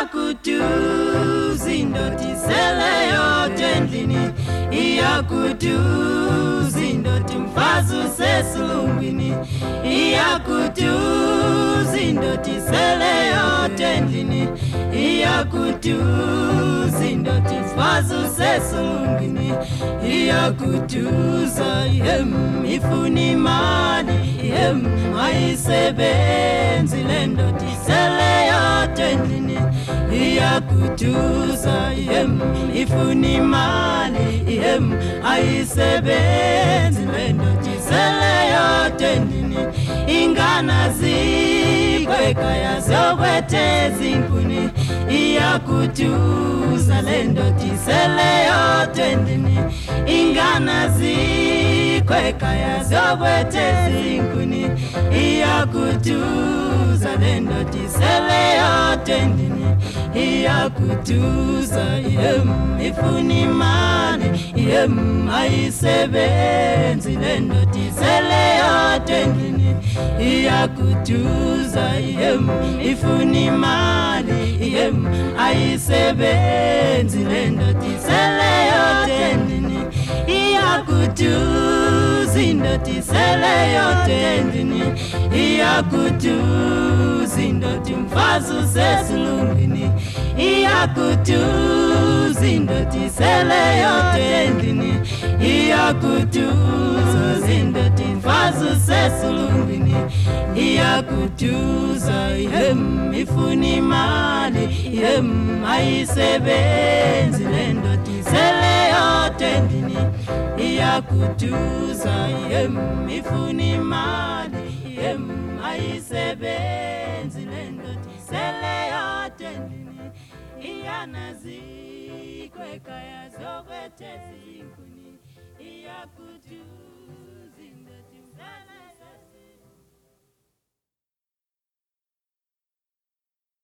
iyakutuza indoti sele yote endlini, iyakutuza indoti mfazi usesilungwini, iyakutuza indoti sele yote endlini, iyakutuza indoti mfazi usesilungwini, iyakutuza ifuna imali ayisebenzi le ndoti sele yote endlini, iyakutuza ifuna imali ayisebenzi le ndoti sele yote endlini, ingana zikwekaya zokweteza inkuni, iyakutuza le ndoti sele yote endlini, ingana zikwekaya zokweteza inkuni, iyakutuza le ndoti sele yote endlini, iyakutuza ifuna imali ayisebenzi le ndoti sele yote endlini, iyakutuza ifuna imali ayisebenzi le ndoti sele yote endlini, iyakutuza indoti sele yote endlini, iyakutuza indoti mfazi usesilungwini, iyakutuza indoti sele yote endlini, iyakutuza indoti mfazi usesilungwini, iyakutuza ifuna imali ayisebenzi le ndoti sele yote endlini, iyakutuza ifuna imali ayisebenzi le ndoti sele yote endlini, iyanazikwekaya zokweteza inkuni, iyakutuza